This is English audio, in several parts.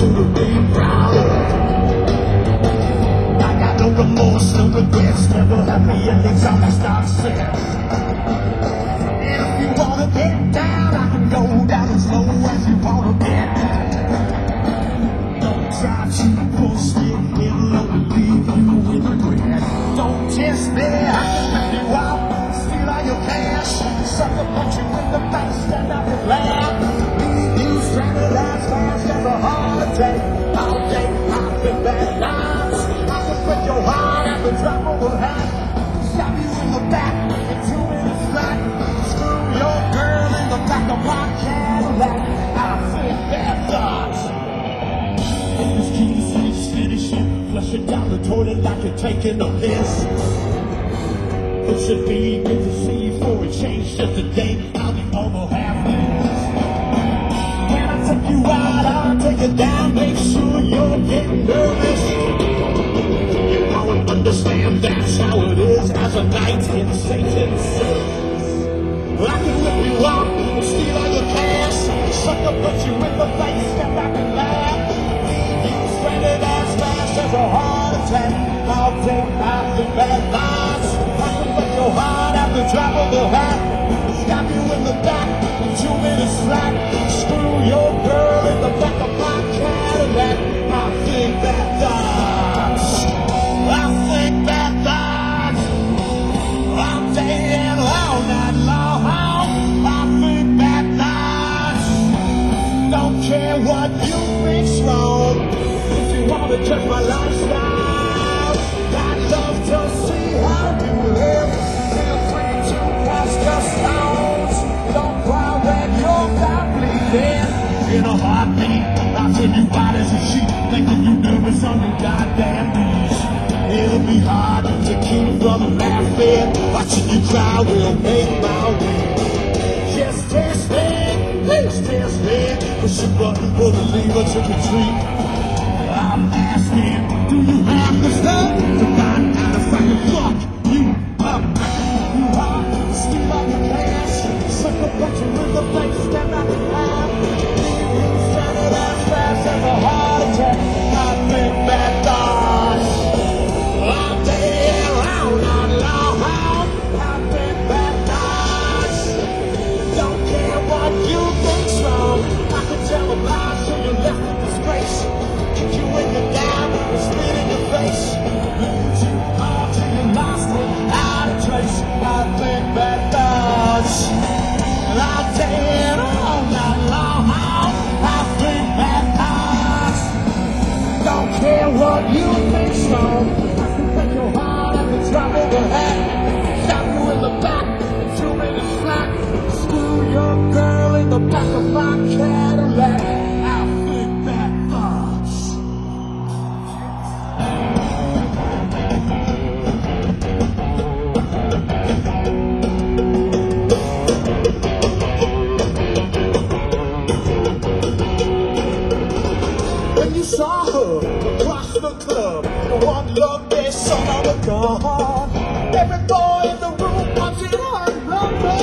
to be proud of. I got no remorse, no regrets, never happy endings, I'm just upset. If you wanna get down, I can go down as low as you wanna get. Don't try to push me in, I'll leave you with regret. Don't test me, I can rip you out, steal all your cash, sucker punch you in the face, stand up and laugh. Leave you stranded as fast as a heart attack. All day I've been bad times, I can break your heart at the drop of a hat. Stab you in the back, and 2 minutes flat. Screw your girl in the back of my Cadillac. I think bad thoughts. If this key says finish it, flush it down the toilet like you're taking a piss. It should be good to see you for a change. Just a day, I'll be over half this. When I take you out, I'll take it down. Make sure you're getting nervous. You won't understand, that's how it is as a knight in Satan's service. I can rip you off, steal all your cash, sucker put you in the face, step back and laugh. You stranded as fast as a heart attack. I'll take out the bad thoughts. I can break your heart at the drop of a hat. Stab you in the back, 2 minutes flat. Screw your girl in the back of my Cadillac. I think bad thoughts. I think bad thoughts. All day and all night long. I think bad thoughts. Don't care what you think's wrong. If you wanna judge my lifestyle, I'd love to see how you live. Feel free to cast your stones. Don't cry when you're not bleeding. In a heartbeat, I'll turn you white as a sheet, making you nervous on your goddamn knees. It'll be hard to keep from laughing. Watching you cry will make my week. Just test me, please test me. Push the button, pull the lever to retreat. I'm asking, do you have the stuff to find out if I can fuck you up? You are, steal all your cash, sucker punch you in the face, stand back and laugh. You stranded as fast as a heart attack. I think bad thoughts. All day and all night long. I think bad thoughts. Don't care what you think's wrong. I can tell a lie, so you're left in disgrace. Kick you when you're down and spit in your face. Lead you all till you're lost without a trace. I think bad thoughts. All day and all night long. I think bad thoughts. Don't care what you think's wrong. I can break your heart at the drop of a hat. Stab you in the back, 2 minutes flat. Screw your girl in the back of my Cadillac. I think bad thoughts. When you saw her across the club, the one love they saw on the gun. Every boy in the room wanted her number.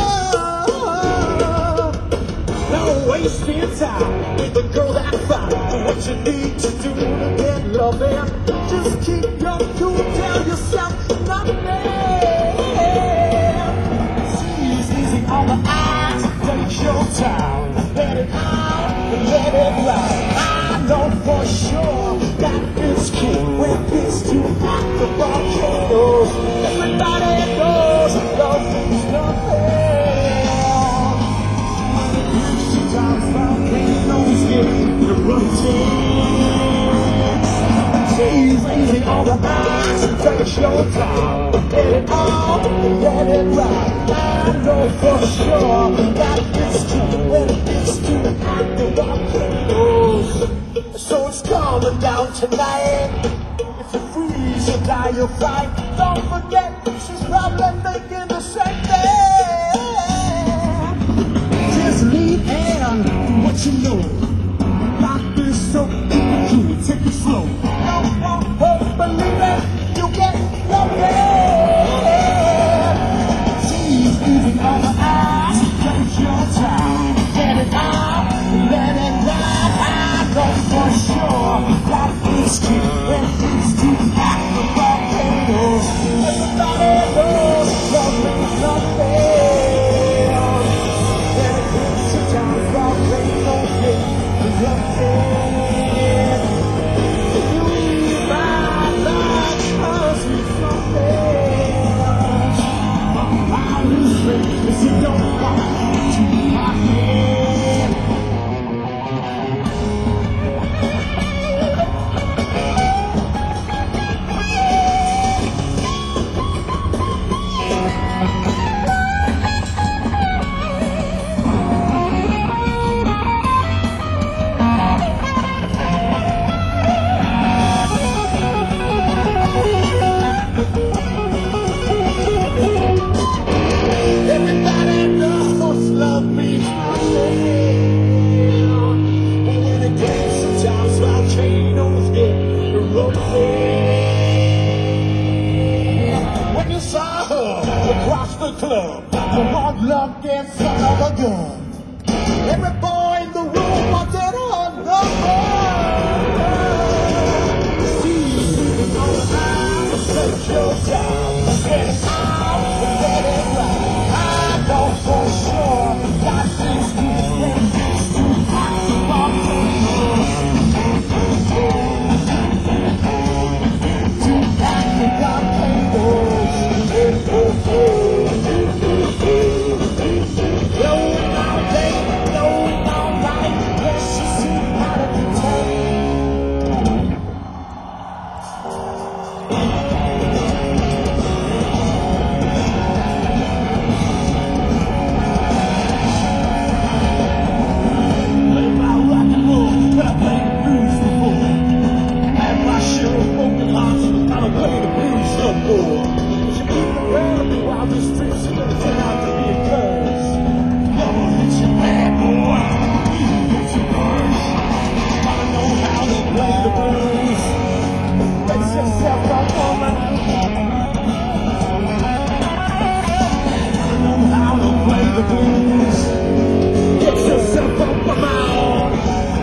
No wasting time with the girl that fine. What you need to do to get loving, just keep your cool, tell yourself nothing. She's easy on the eyes, take your time, let it out, let it ride. I know for sure that it's cool when it's too hot to volcanoes. Everybody knows love is nothing. Sometimes volcanoes get erupting. She's easy on the eyes, take your time, let it out, let it ride. I know for sure that it's cool when it's too hot to volcanoes. So it's coming down tonight. If you freeze or die, you'll fight. Don't forget, she's probably thinking the same thing. Just lean in to what you know. Life is so cool, take it slow. Don't hope, believe it, you get loving. She's easy on the eyes, take your time. Let it out, let it ride. I know for sure fucking son of a gun. Every boy in the room wanted on the run. See, you know how to take your job. Get it out and get it right. I know for sure that these people used to have to walk to act without tables. Going all day, going all night. Let's just see how to pretend. Play my rock and roll, but I played the blues before. Had my share of broken hearts, but I don't play the blues no more. If you beat around the wildest streets, you're gonna turn out to be a curse. Never hit you bad, boy. You hit you worse. Wanna know how to play the blues? Get yourself a woman. Wanna know how to play the blues? Get yourself a woman.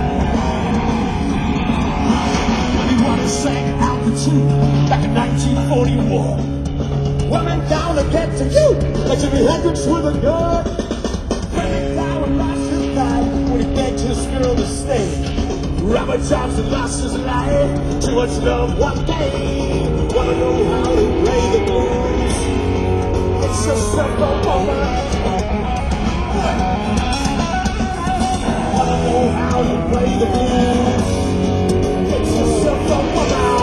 Anyone sang Altitude back in 1941. Women down to get to you, like Jimi Hendrix with a gun. Frank Fowler lost his life when he begged his girl to stay. Robert Johnson lost his life to much love one day. Wanna know how to play the blues? It's yourself a woman. Wanna know how to play the blues? It's yourself a woman.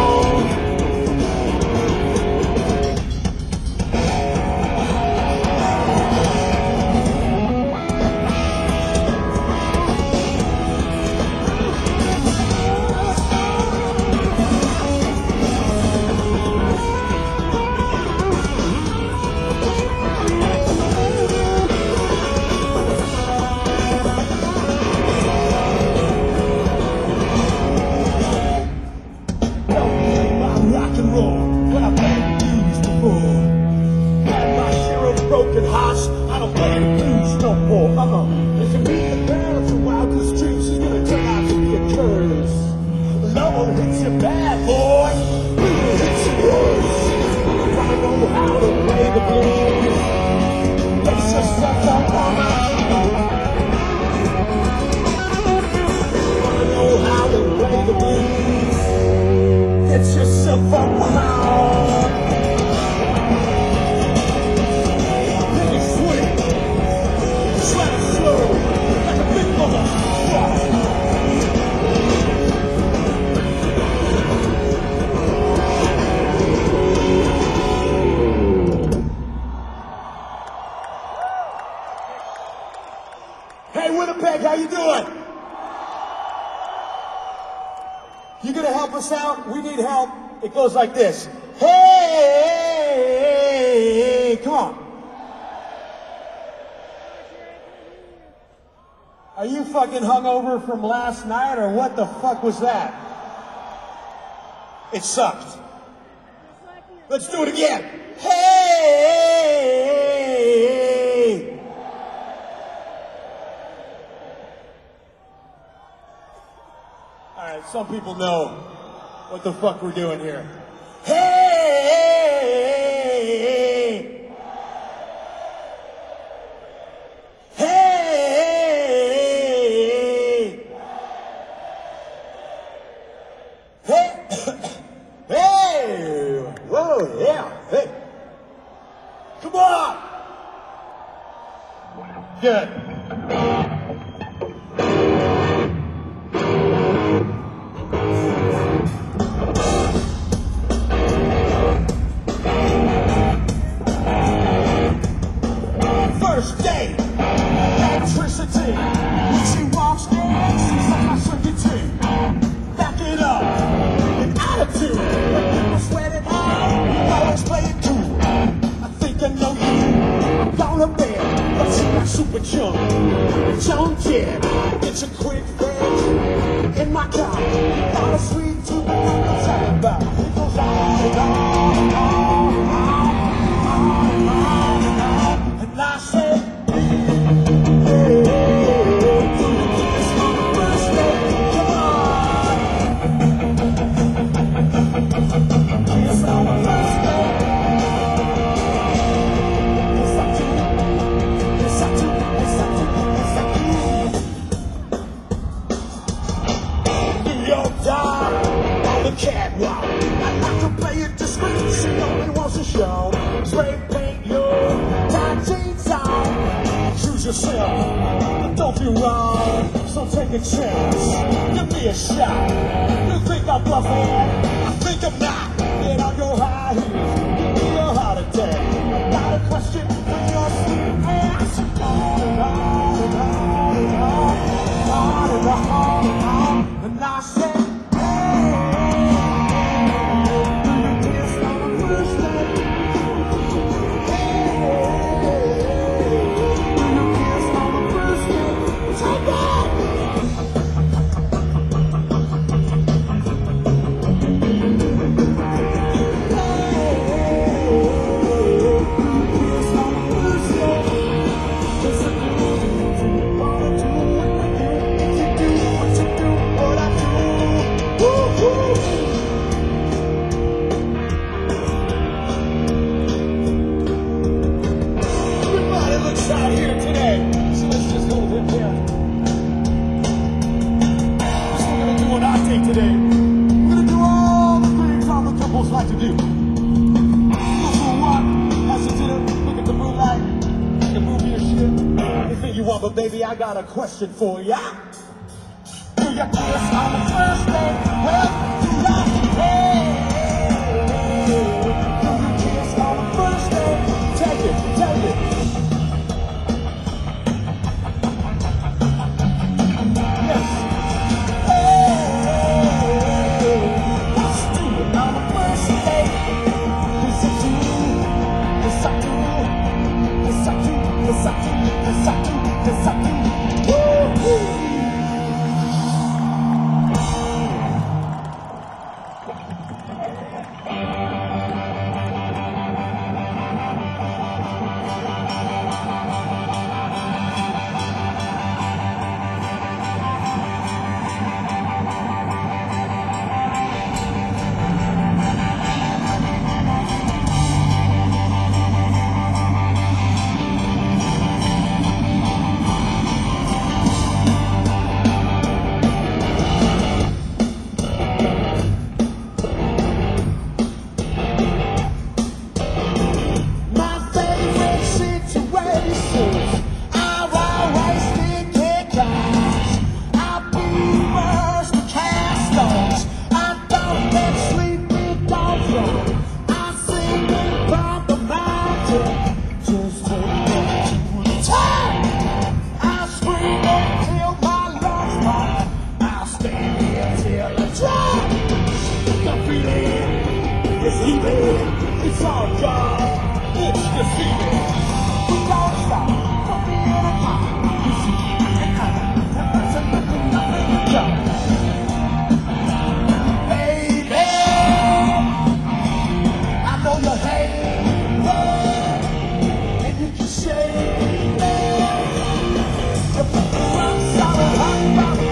Broken hearts, I don't play the blues no more. If you meet the girl to wild the streets, she's gonna turn out to be a curse. Love will hit you bad, boy. We will hit you worse. Wanna know how to play the blues? It's yourself a woman. Wanna know how to play the blues? It's yourself a woman. Hey, Winnipeg, how you doing? You gonna help us out? We need help. It goes like this. Hey, come on. Are you fucking hungover from last night, or what the fuck was that? It sucked. Let's do it again. Hey! All right, some people know what the fuck we're doing here. Hey! Whoa, yeah, hey. Come on. Good. First day, electricity. When she walks in, she's like my circuit too. Back it up, an attitude. When people sweat it out, you always play it cool. I think I know you. I'm gonna bet, but she got super junk. Junk kid, it's a quick fix. In my car, all a sweet tooth, I'm talking about. It goes on and on and on and on and on and on. And I said, Don't be wrong, so take a chance. Give me a shot. You think I'm bluffing? I think I'm not. Get on your high heels. Give me a heart attack. I got a question for your sweet ass. On and on and on and on. On and on and on. And I said, out here today. So let's just go with him here. So we're gonna do what I think today. We're gonna do all the things all the couples like to do. Go for a walk, have some dinner, look at the moonlight, take a movie or shit. Anything you want, but baby, I got a question for ya. Do you kiss on the first day? Well, do ya? Hey. Do you kiss on the first day? Take it, take it. It's all God, it's defeated. We don't stop, don't be in a car. You see, and that's nothing done. Baby, I know you hate me, and you can shake me. You put the rock solid hot bottom,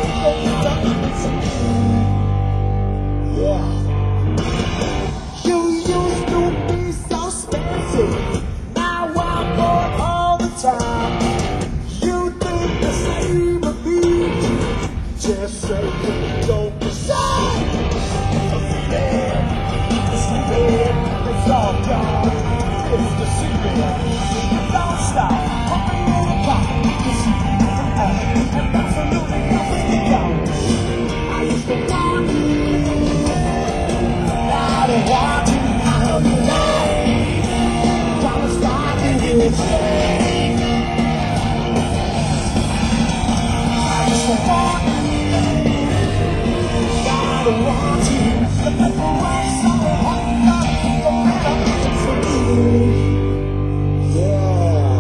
yeah. Now I'm bored all the time. You think the same of me. Just say you don't be shy. It's all gone. It's deceiving. Don't stop. Put me in a pocket. And absolutely nothing gone. I used to want you. Now I don't want you. I know you lie. I just want you. I don't want you. But that's the way someone got for me. Yeah.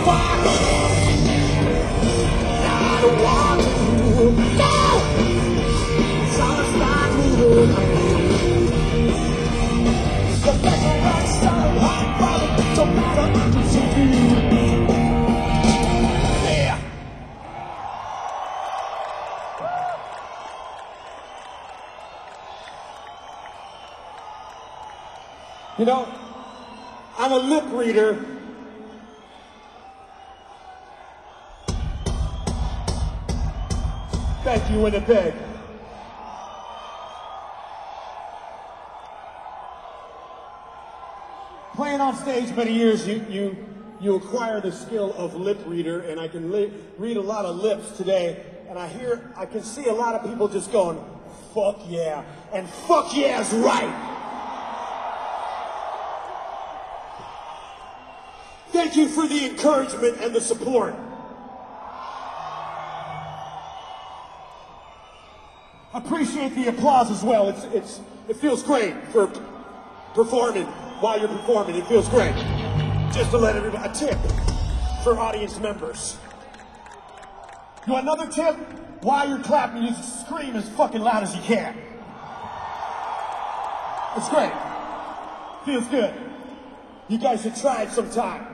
fuck. I don't want to. No! It's all about me. The back of rock star, hot bottom, don't matter what you do. Yeah. You know, I'm a lip reader. Thank you, Winnipeg. Playing on stage many years, you acquire the skill of lip reader, and I can read a lot of lips today, and I can see a lot of people just going, fuck yeah, and fuck yeah is right. Thank you for the encouragement and the support. Appreciate the applause as well. It feels great for performing while you're performing. It feels great. Just to let everybody, a tip for audience members. You want another tip? While you're clapping, you scream as fucking loud as you can. It's great. Feels good. You guys should try it sometime.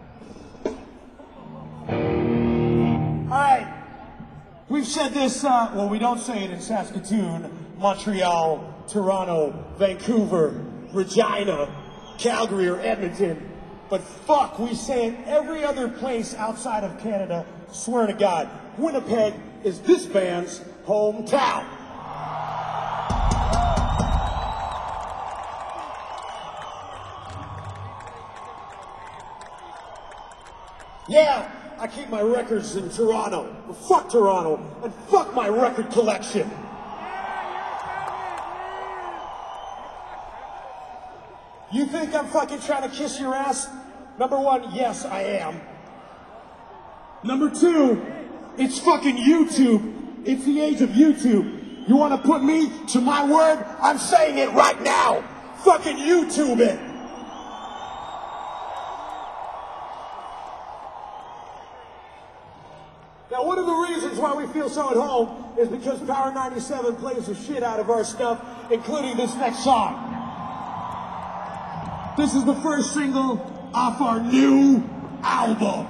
All right, we've said this, well, we don't say it in Saskatoon, Montreal, Toronto, Vancouver, Regina, Calgary, or Edmonton, but fuck, we say it every other place outside of Canada. Swear to God, Winnipeg is this band's hometown. Yeah. I keep my records in Toronto. Well, fuck Toronto, and fuck my record collection. You think I'm fucking trying to kiss your ass? Number one, yes, I am. Number two, it's fucking YouTube. It's the age of YouTube. You want to put me to my word? I'm saying it right now. Fucking YouTube it. Now, one of the reasons why we feel so at home is because Power 97 plays the shit out of our stuff, including this next song. This is the first single off our new album.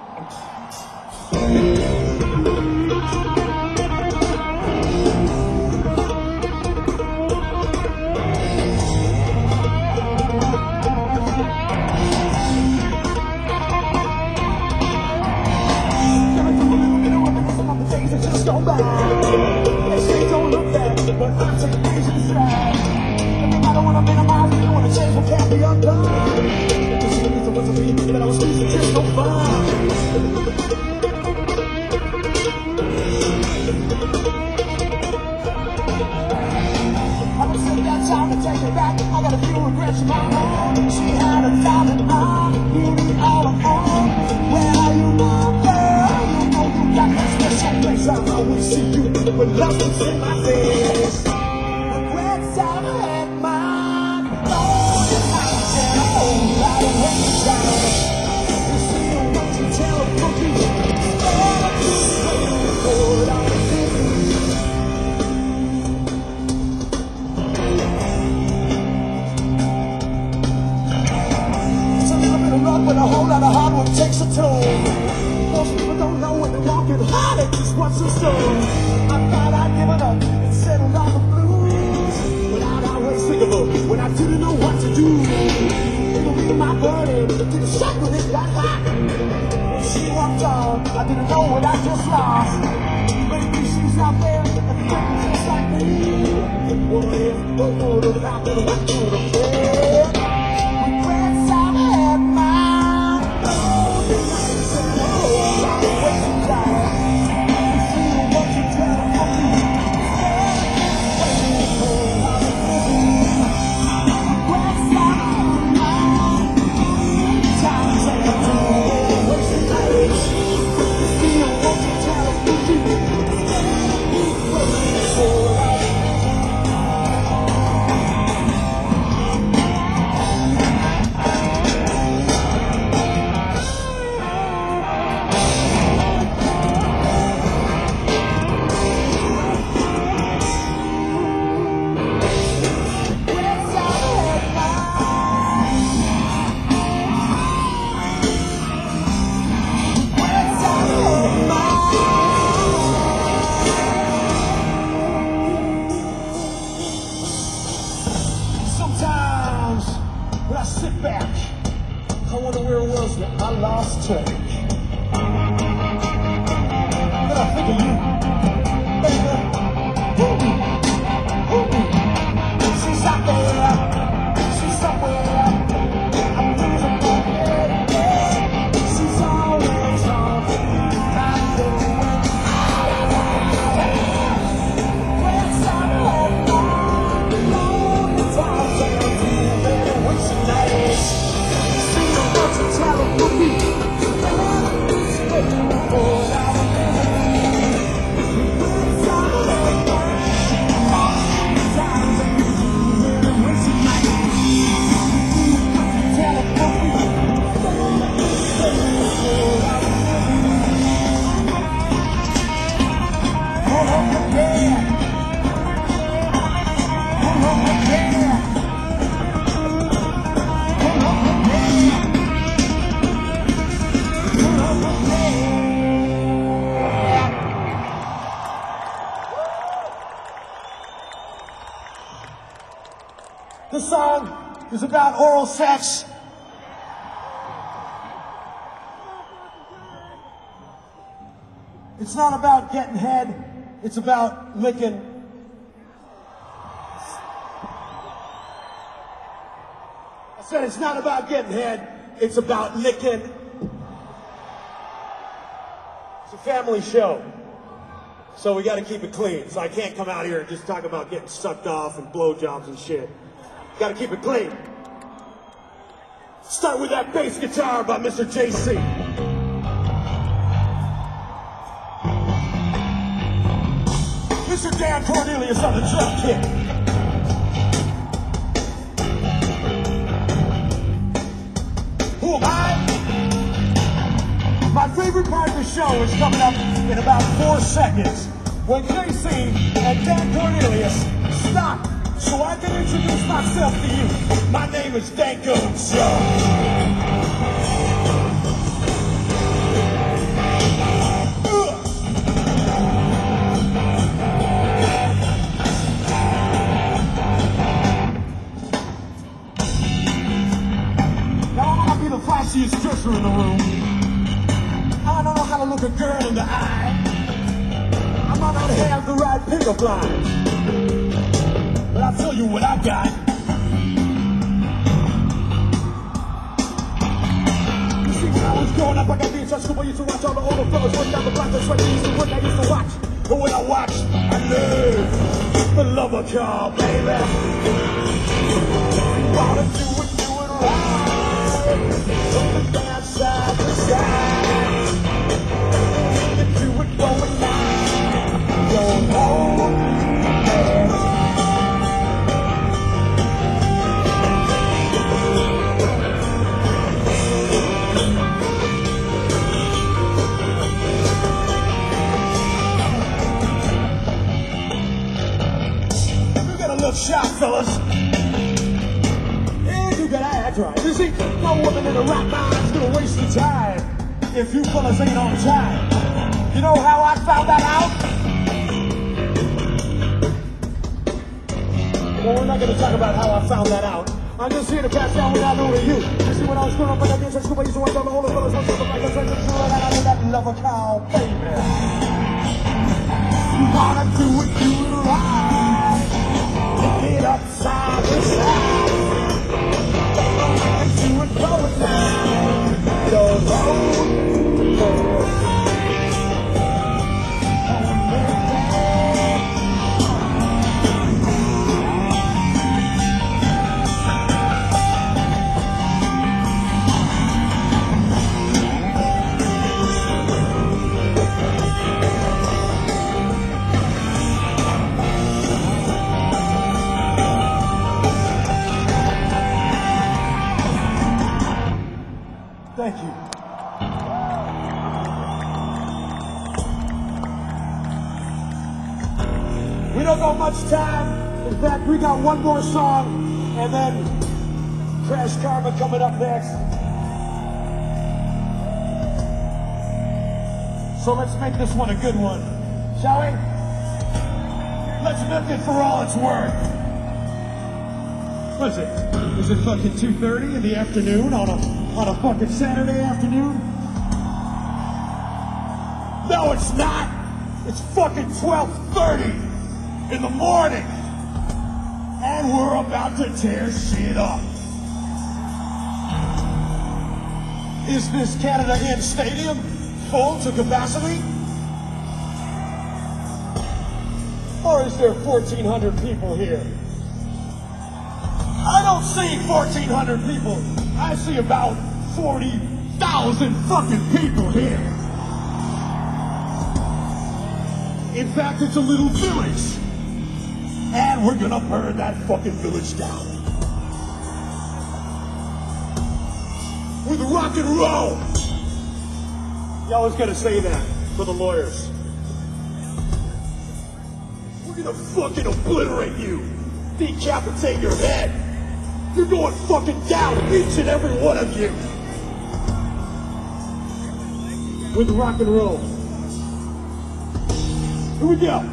Just go back. They say don't look back, but I'm taking things in stride. Every matter when I'm minimized, I wanna change what can't be undone. This is the reason was a beat that I was losing just no fun. I don't take that time to take it back. I got a few regrets of my own. She had a diamond on, beauty all alone. Where are you now, girl? You know you got that special place. I always see you, but nothing's in my face. Regrets I've had mine. Oh, yes, I said a whole lot of what you got. You see what you tell a cookie. All of you waiting for it on the city. It's a little bit of luck, but a whole lot of hard work takes a toll. Most people don't know when they're walking hard, it's just what's in store. I thought I'd given up and settled on the blues, but I'd always think of her when I didn't know what to do. It'll be my burden, didn't shock when it got hot. When she walked on, I didn't know what I just lost. Maybe she's out there and thinking just like me. What if the world is out there, what could have been? Regrets I've had mine. Oh, the nights and the whole lot of wasting time. You see what you tell them for me. Waiting for lots of living. Regrets I've had mine. Times and the whole wasting nights. You see what you tell them for me. Waiting for lots of living. I wonder where it was when I lost touch. Then I think of you, baby. She's out there, she's somewhere. I'm losing my head. She's always on me. I know when it's on and on. Lonely times and I'm feeling wishing nights. See you want to tell her for me. This song is about oral sex. It's not about getting head, it's about licking. I said it's not about getting head, it's about licking. It's a family show, so we gotta keep it clean. So I can't come out here and just talk about getting sucked off and blowjobs and shit. Gotta keep it clean. Start with that bass guitar by Mr. JC. Mr. Dan Cornelius on the drum kit. Who am I? My favorite part of the show is coming up in about 4 seconds when JC and Dan Cornelius stop so I can introduce myself to you. My name is Danko Jones. Now I might be the flashiest dresser in the room. I don't know how to look a girl in the eye. I might not have the right pickup lines. But I'll tell you what I got. You see, when I was growing up, I got being such school. I used to watch all the older fellas run down the block. That's what they used to work. I used to watch. But when I watched, I lived the lover car, baby. Wanna do it right. From the dance side to side. Do it going down. Don't hold me. Look sharp, fellas. And you gotta act right. You see, no woman in the right mind's gonna waste your time if you fellas ain't on time. You know how I found that out? Well, we're not gonna talk about how I found that out. I'm just here to pass down what I know to you. You see, when I was growing up, I got being such school, I used to watch all the older fellas on something like that. I know that lover cow, baby. You wanna do it right. Get upside to side. Do it going down. Don't hold me. Thank you. We don't got much time. In fact, we got one more song, and then Crash Karma coming up next. So let's make this one a good one, shall we? Let's milk it for all it's worth. What is it? Is it fucking 2:30 in the afternoon on a on a fucking Saturday afternoon? No, it's not. It's fucking 12:30 in the morning. And we're about to tear shit up. Is this Canada Inn Stadium full to capacity? Or is there 1,400 people here? I don't see 1,400 people. I see about 40,000 fucking people here. In fact, it's a little village. And we're gonna burn that fucking village down. With rock and roll. You always gotta say that for the lawyers. We're gonna fucking obliterate you. Decapitate your head. You're going fucking down, each and every one of you. With rock and roll. Here we go.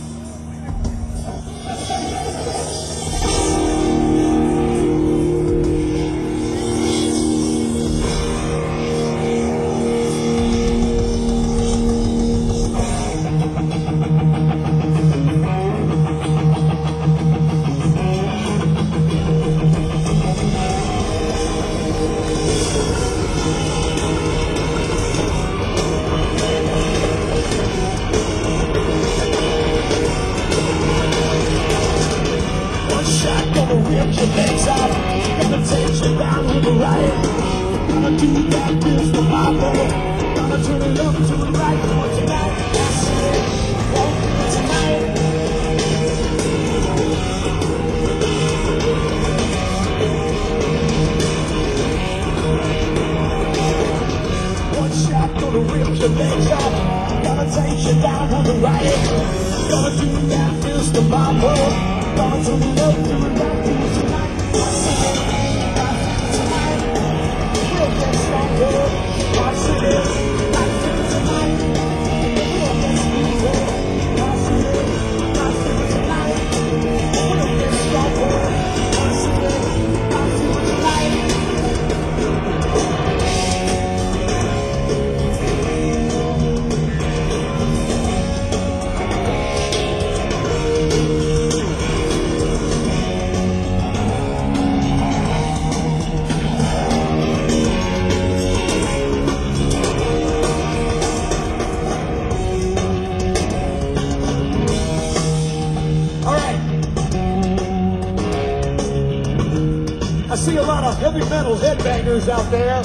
Out there.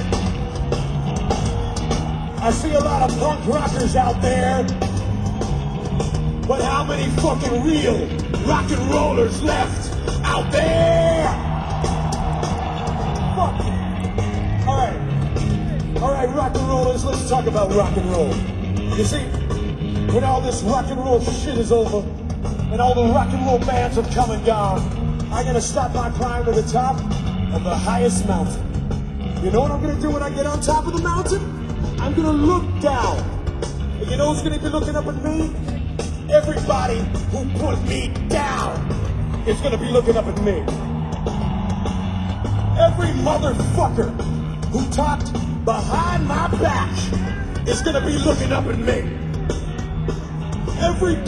I see a lot of punk rockers out there. But how many fucking real rock and rollers left out there? Fuck. All right, rock and rollers, let's talk about rock and roll. You see, when all this rock and roll shit is over, and all the rock and roll bands have come and gone, I'm gonna stop my climb to the top of the highest mountain. You know what I'm gonna do when I get on top of the mountain? I'm gonna look down. And you know who's gonna be looking up at me? Everybody who put me down is gonna be looking up at me. Every motherfucker who talked behind my back is gonna be looking up at me. Every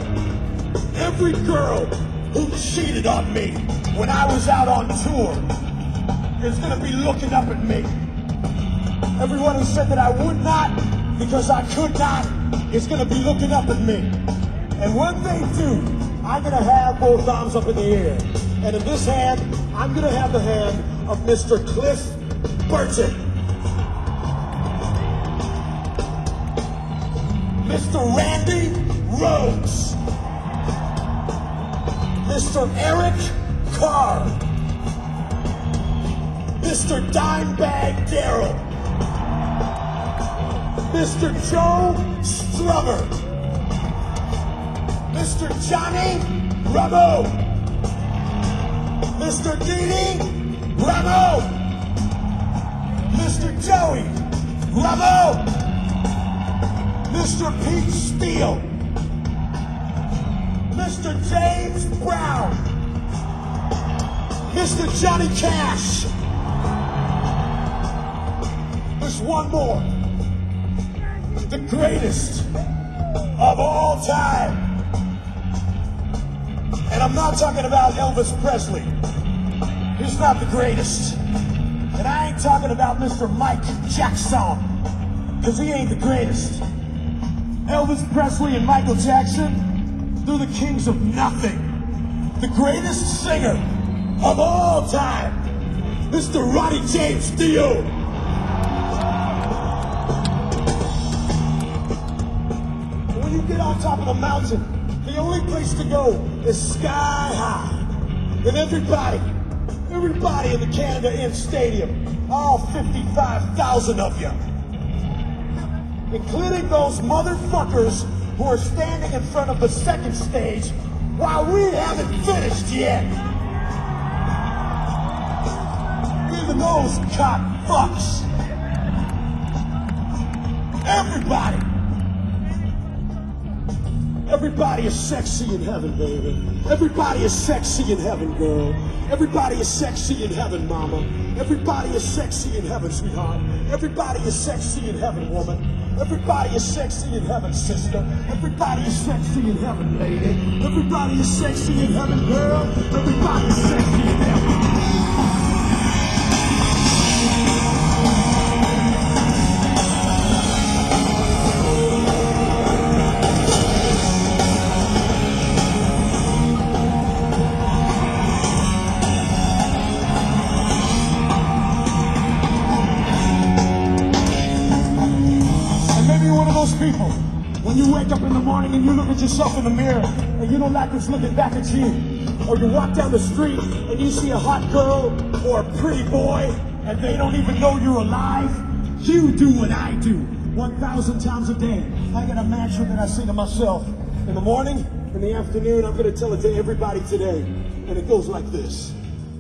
girl who cheated on me when I was out on tour is going to be looking up at me. Everyone who said that I would not because I could not is going to be looking up at me. And when they do, I'm going to have both arms up in the air. And in this hand, I'm going to have the hand of Mr. Cliff Burton. Mr. Randy Rhoads. Mr. Eric Carr. Mr. Dimebag Darrell, Mr. Joe Strummer, Mr. Johnny Ramo, Mr. Dee Ramo, Mr. Joey Ramo, Mr. Pete Steele, Mr. James Brown, Mr. Johnny Cash, There's one more. The greatest of all time. And I'm not talking about Elvis Presley. He's not the greatest. And I ain't talking about Mr. Mike Jackson, because he ain't the greatest. Elvis Presley and Michael Jackson, they're the kings of nothing. The greatest singer of all time, Mr. Ronnie James Dio. When you get on top of the mountain, the only place to go is sky high. And everybody in the Canada Inns Stadium, all 55,000 of you, including those motherfuckers who are standing in front of the second stage while we haven't finished yet. Even those cock fucks. Everybody is sexy in heaven, baby. Everybody is sexy in heaven, girl. Everybody is sexy in heaven, mama. Everybody is sexy in heaven, sweetheart. Everybody is sexy in heaven, woman. Everybody is sexy in heaven, sister. Everybody is sexy in heaven, lady. Everybody is sexy in heaven, girl. Everybody is sexy in heaven. People, when you wake up in the morning and you look at yourself in the mirror and you don't like what's looking back at you, or you walk down the street and you see a hot girl or a pretty boy and they don't even know you're alive, you do what I do 1,000 times a day. I got a mantra that I sing to myself in the morning, in the afternoon. I'm going to tell it to everybody today, and it goes like this.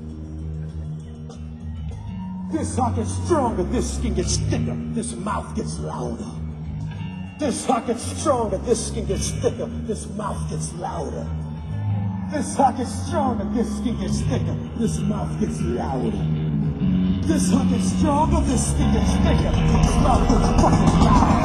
This heart gets stronger, this skin gets thicker, this mouth gets louder. This heart gets stronger, this skin gets thicker, this mouth gets louder. This heart gets stronger, this skin gets thicker, this mouth gets louder. This heart gets stronger, this skin gets thicker, this mouth gets fucking louder.